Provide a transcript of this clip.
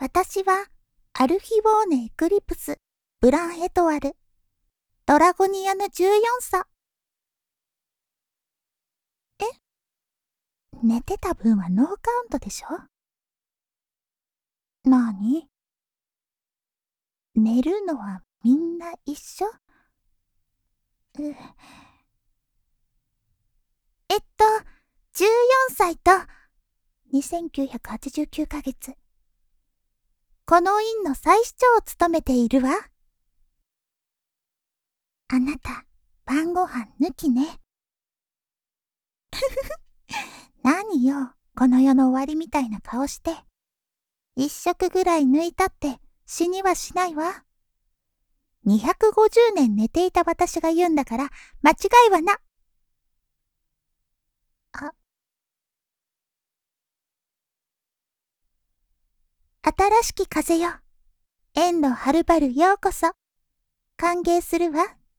私は、アルヒボーネ・エクリプス、ブラン・エトワル、ドラゴニアの14歳。寝てた分はノーカウントでしょ？なに？寝るのはみんな一緒？14歳と2989ヶ月。この院の再市長を務めているわ。あなた、晩ご飯抜きね。何よ、この世の終わりみたいな顔して。一食ぐらい抜いたって死にはしないわ。250年寝ていた私が言うんだから間違いはな。新しき風よ。縁のはるばるようこそ。歓迎するわ。